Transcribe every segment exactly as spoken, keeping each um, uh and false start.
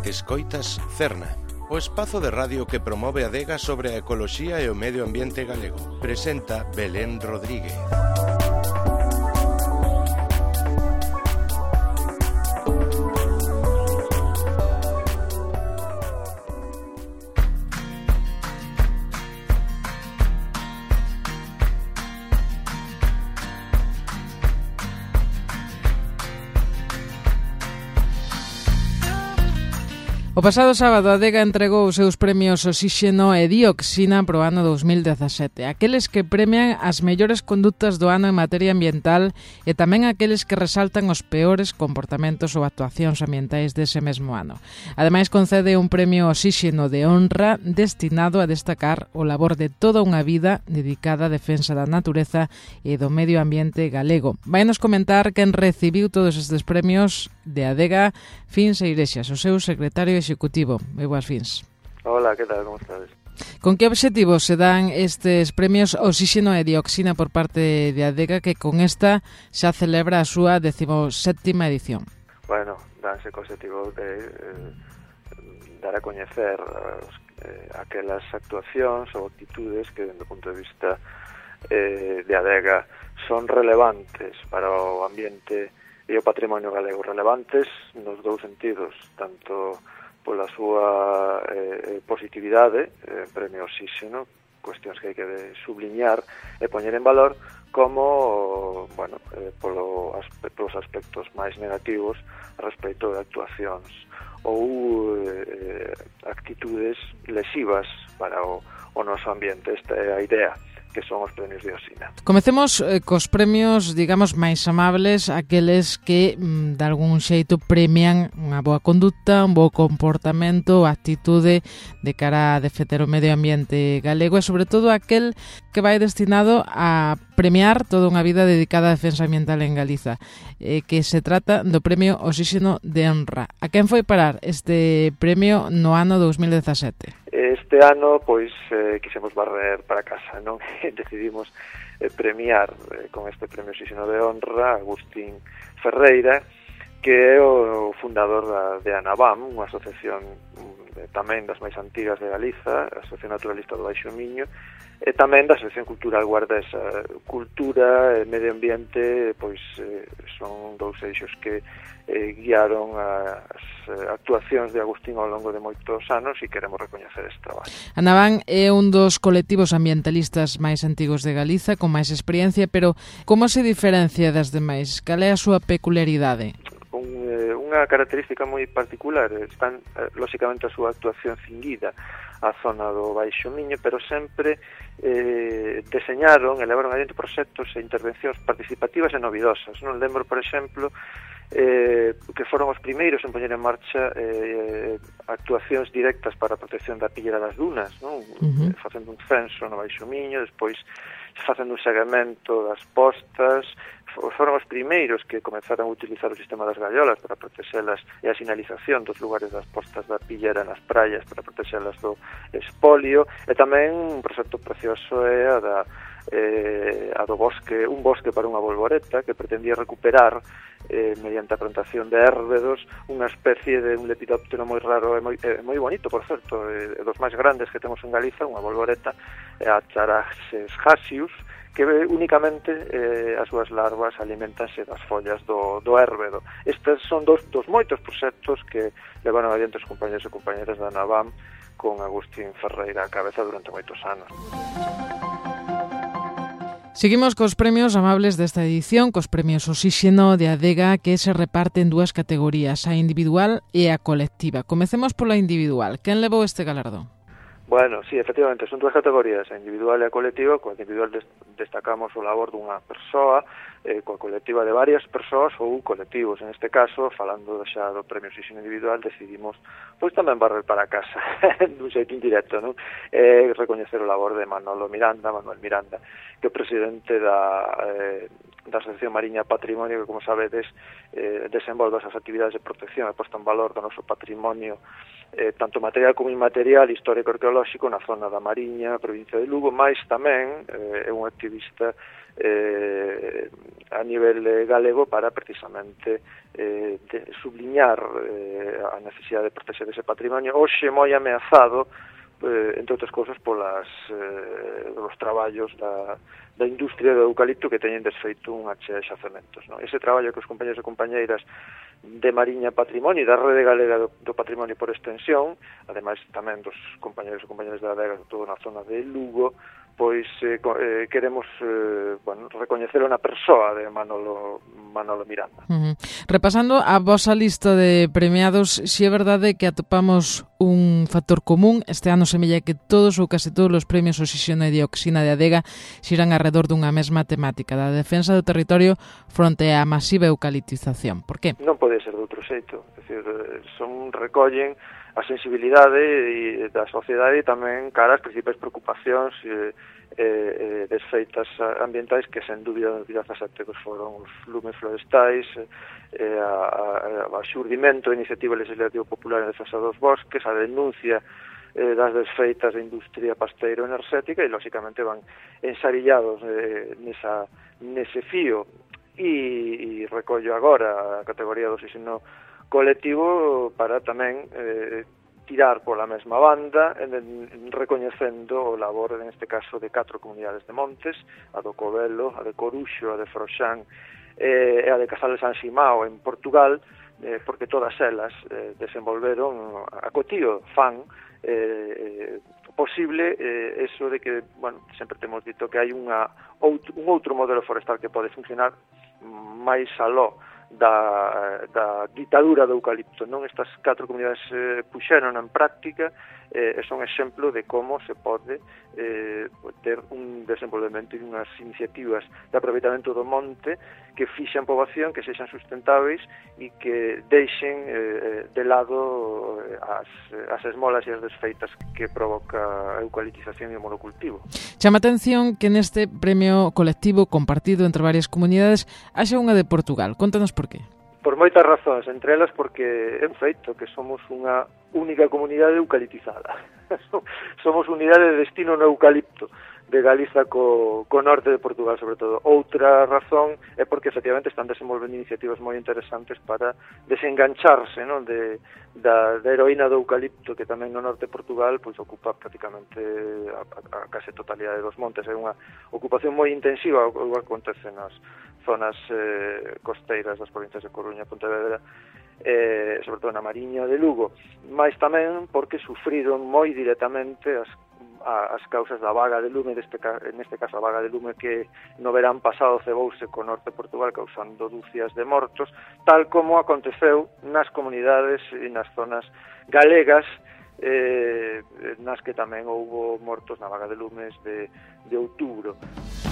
Escoitas Cerna, o espazo de radio que promove a adega sobre a ecoloxía e o medio ambiente galego. Presenta Belén Rodríguez. O pasado sábado a Adega entregou os seus premios Oxíxeno e Dioxina pro ano dous mil dezasete. Aqueles que premian as mellores condutas do ano en materia ambiental e tamén aqueles que resaltan os peores comportamentos ou actuacións ambientais dese mesmo ano. Ademais, concede un premio Oxíxeno de honra destinado a destacar o labor de toda unha vida dedicada á defensa da natureza e do medio ambiente galego. Vainos comentar quen recibiu todos estes premios de Adega, Fins Eirexas, o seu secretario executivo. Moi boas fins. Hola, que tal, como estades? Con que obxectivos se dan estes premios Oxíxeno e Dioxina por parte de Adega, que con esta xa celebra a súa decimoséptima edición? Bueno, danse co obxectivo de eh, dar a coñecer eh, aquelas actuacións ou actitudes que, dende o punto de vista eh, de Adega, son relevantes para o ambiente e o patrimonio galego, relevantes nos dous sentidos, tanto pola súa eh, positividade, eh, premio Oxíxeno, cuestións que hai que subliñar e poñer en valor, como, bueno, eh, polo aspe- polos aspectos máis negativos respecto de actuacións ou eh, actitudes lesivas para o, o noso ambiente. Esta é a idea que son os premios Dioxina. Comecemos eh, cos premios, digamos, máis amables, aqueles que, mm, de algún xeito, premian unha boa conduta, un bo comportamento, actitude de cara a defender o medio ambiente galego e, sobre todo, aquel que vai destinado a premiar toda unha vida dedicada á defensa ambiental en Galiza, eh, que se trata do premio Oxíxeno de honra. A quen foi parar este premio no ano dous mil dezasete? Este ano, pois, eh, quisemos barrer para casa, non? Decidimos eh, premiar eh, con este premio Oxíxeno de honra a Agustín Ferreira, que é o fundador da, de ANABAM, unha asociación eh, tamén das máis antigas de Galiza, a Asociación Naturalista do Baixo Miño, e tamén da Asociación Cultural Guardesa. Cultura e medio ambiente, pois, eh, son dous eixos que eh, guiaron as eh, actuacións de Agustín ao longo de moitos anos e queremos recoñecer este traballo. ANABAM é un dos colectivos ambientalistas máis antigos de Galiza, con máis experiencia, pero como se diferencia das demais? Cal é a súa peculiaridade? Un, eh, unha característica moi particular, están, eh, lóxicamente, a súa actuación cinguida a zona do Baixo Miño, pero sempre eh, deseñaron, elevaron adiante proxectos e intervencións participativas e novidosas. Non lembro, por exemplo, eh, que foron os primeiros en poñer en marcha eh, actuacións directas para a protección da pillera das dunas, non? Uh-huh. Facendo un censo no Baixo Miño, despois facendo un seguimento das postas. Foron os primeiros que comenzaron a utilizar o sistema das gaiolas para protexelas e a sinalización dos lugares das postas da pillera nas praias para protexelas do espolio, e tamén un proxecto precioso é a da eh, a do bosque, un bosque para unha bolboreta que pretendía recuperar eh, mediante a plantación de érbedos unha especie de un lepidóptero moi raro e moi, eh, moi bonito, por certo, eh, dos máis grandes que temos en Galiza, unha bolboreta, a Charaxes hasius, que únicamente eh, as súas larvas alimentanse das follas do, do érbedo. Estes son dos, dos moitos proxectos que levaron adiante os compañeros e compañeras da ANABAM con Agustín Ferreira a cabeza durante moitos anos. Seguimos cos premios amables desta edición, cos premios Oxíxeno de Adega, que se reparten en dúas categorías, a individual e a colectiva. Comecemos pola individual. Quen levou este galardón? Bueno, sí, efectivamente, son dúas categorías, a individual e a colectiva. Coa individual des- destacamos o labor dunha persoa, eh, coa colectiva de varias persoas ou colectivos. En este caso, falando xa do premio Oxíxeno individual, decidimos pois tamén barrer para casa, dun xeito indirecto, non? Eh, recoñecer o labor de Manolo Miranda, Manuel Miranda, que é o presidente da... Eh, da Asociación Mariña Patrimonio, que, como sabedes, eh, desenvolve esas actividades de protección e posta en valor do noso patrimonio eh, tanto material como inmaterial histórico arqueolóxico na zona da Mariña, provincia de Lugo, mais tamén eh, é un activista eh, a nivel galego para precisamente eh, de subliñar eh, a necesidade de proteger ese patrimonio hoxe moi ameazado, eh, entre outras cousas polas eh, os traballos da, da industria do eucalipto que teñen desfeito unha chea de xacementos, non? Ese traballo que os compañeros e compañeiras de Mariña Patrimonio e da Rede Galega do, do Patrimonio por extensión, ademais tamén dos compañeros e compañeras da Adega, todo na zona de Lugo, pois eh, eh, queremos eh, bueno, recoñecelo na persoa de Manolo, Manolo Miranda. Uh-huh. Repasando a vosa lista de premiados, si é verdade que atopamos un factor común, este ano semella que todos ou case todos os premios Oxígeno e Dioxina de Adega xiran alrededor dunha mesma temática, da defensa do territorio fronte á masiva eucaliptización. Por que? Non pode ser de outro xeito, é dicir, son recollen a sensibilidade da sociedade e tamén cara as principais preocupacións e, e, desfeitas ambientais que, sen dúbida, en dos mil dezasete foron os lumes florestais, e, a, a, a xurdimento da iniciativa legislativa popular en defensa dos bosques, a denuncia eh, das desfeitas da industria pasteiro-enerxética e, lóxicamente, van ensarillados eh, nesa, nese fío e, e recollo agora a categoría do oxígeno colectivo para tamén eh, tirar pola mesma banda, en, en, recoñecendo o labor, en este caso, de catro comunidades de montes, a do Covelo, a de Coruxo, a de Froxán eh, e a de Casal de San Ximao en Portugal, eh, porque todas elas eh, desenvolveron a cotío fan eh, posible eh, eso de que, bueno, sempre temos dito que hai unha outro, un outro modelo forestal que pode funcionar máis aló da, da ditadura do eucalipto, non? Estas catro comunidades eh, puxeron en práctica eh, e son exemplo de como se pode eh, ter un desenvolvemento e unhas iniciativas de aproveitamento do monte que fixan poboación, que sexan sustentáveis e que deixen eh, de lado as, as esmolas e as desfeitas que provoca a eucaliptización e o monocultivo. Chama atención que neste premio colectivo compartido entre varias comunidades haxa unha de Portugal. Contanos por qué. Por moitas razóns, entre elas porque é un feito que somos unha única comunidade eucaliptizada. Somos unidade de destino no eucalipto de Galiza co, co norte de Portugal, sobre todo. Outra razón é porque efectivamente están desenvolvendo iniciativas moi interesantes para desengancharse, non, de, da, da heroína do eucalipto, que tamén no norte de Portugal pois ocupa prácticamente a, a, a case totalidade dos montes. É unha ocupación moi intensiva, o que acontece nas zonas eh, costeiras das provincias de Coruña e Pontevedra, eh, sobre todo na Mariña de Lugo, mais tamén porque sufriron moi directamente as as causas da vaga de lume, deste, neste caso a vaga de lume que no verán pasado cebouse co norte de Portugal causando dúcias de mortos, tal como aconteceu nas comunidades e nas zonas galegas, eh, nas que tamén houbo mortos na vaga de lumes de, de outubro.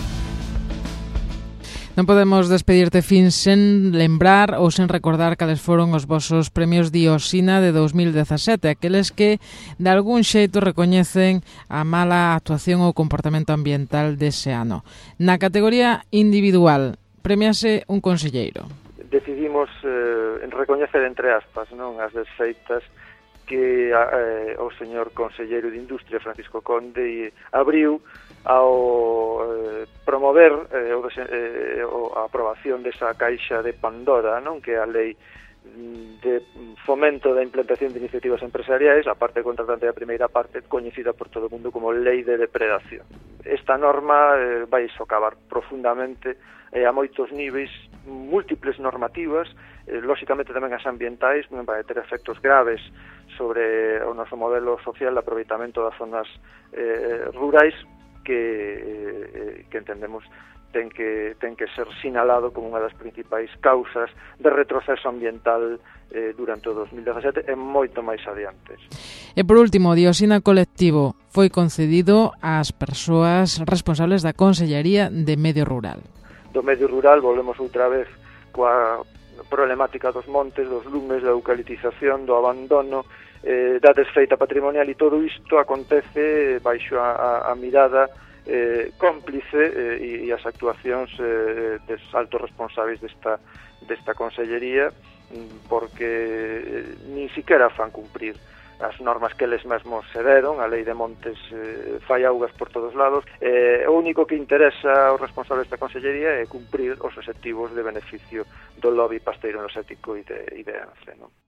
Non podemos despedirte fin sen lembrar ou sen recordar cales foron os vosos premios Dioxina de dos mil dezasete, aqueles que de algún xeito recoñecen a mala actuación ou comportamento ambiental dese ano. Na categoría individual, premiase un conselleiro. Decidimos eh, recoñecer entre aspas, non, as desfeitas que eh, o señor conselleiro de Industria, Francisco Conde, abriu ao eh, promover eh, o desen, eh, a aprobación desa caixa de Pandora, non, que é a lei de fomento da implantación de iniciativas empresariais, a parte contratante da primeira parte, coñecida por todo o mundo como lei de depredación. Esta norma eh, vai socavar profundamente eh, a moitos níveis, múltiples normativas, eh, lóxicamente tamén as ambientais, non vai ter efectos graves sobre o noso modelo social de aproveitamento das zonas eh, rurais, que, eh, que entendemos ten que, ten que ser sinalado como unha das principais causas de retroceso ambiental eh, durante o dos mil dezasete e moito máis adiante. E por último, o Dioxina colectivo foi concedido ás persoas responsables da Consellería de Medio Rural. Do medio rural volvemos outra vez coa problemática dos montes, dos lumes, da eucaliptización, do abandono, eh, da desfeita patrimonial, e todo isto acontece baixo a, a, a mirada eh, cómplice eh, e as actuacións eh, des altos responsáveis desta, desta consellería, porque eh, nin siquiera fan cumprir as normas que eles mesmos se deron, a lei de montes eh, fai augas por todos lados, eh, o único que interesa aos responsables desta consellería é cumprir os obxectivos de beneficio do lobby pasteiro enerxético e de, e de ENCE, non?